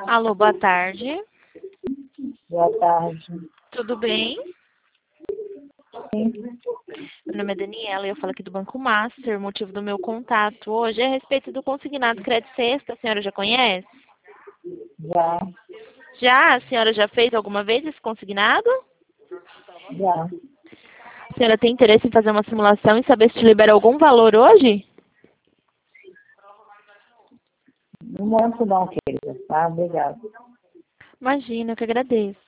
Alô, boa tarde. Boa tarde. Tudo bem? Sim, Meu nome é Daniela e eu falo aqui do Banco Master. O motivo do meu contato hoje é a respeito do consignado crédito sexta. A senhora já conhece? já, Já? A senhora já fez alguma vez esse consignado? já. A senhora tem interesse em fazer uma simulação e saber se te libera algum valor hoje? No momento não, querida. Tá? Obrigada. Imagina, eu que agradeço.